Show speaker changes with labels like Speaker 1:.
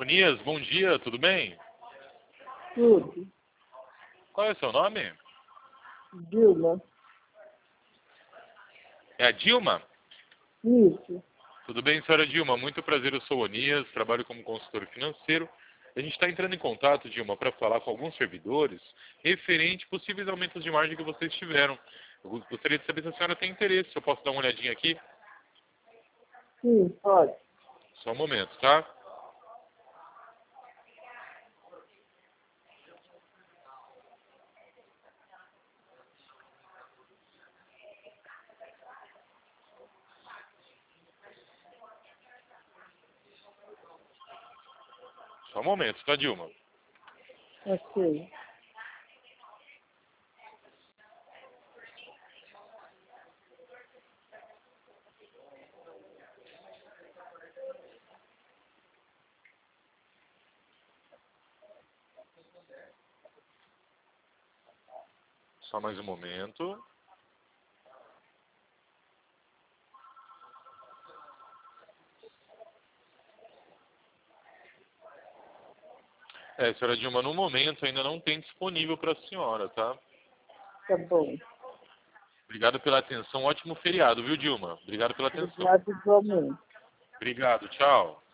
Speaker 1: Soonias, bom dia, tudo bem?
Speaker 2: Tudo.
Speaker 1: Qual é o seu nome?
Speaker 2: Dilma.
Speaker 1: É a Dilma?
Speaker 2: Isso.
Speaker 1: Tudo bem, senhora Dilma? Muito prazer, eu sou o Onias, trabalho como consultor financeiro. A gente está entrando em contato, Dilma, para falar com alguns servidores referente a possíveis aumentos de margem que vocês tiveram. Eu gostaria de saber se a senhora tem interesse, se eu posso dar uma olhadinha aqui.
Speaker 2: Sim, pode.
Speaker 1: Só um momento, tá? Só um momento, tá, Dilma?
Speaker 2: Ok.
Speaker 1: Só mais um momento. Senhora Dilma, no momento ainda não tem disponível para a senhora, tá?
Speaker 2: Tá bom.
Speaker 1: Obrigado pela atenção. Ótimo feriado, viu, Dilma? Obrigado pela atenção.
Speaker 2: Obrigado igualmente.
Speaker 1: Obrigado, tchau.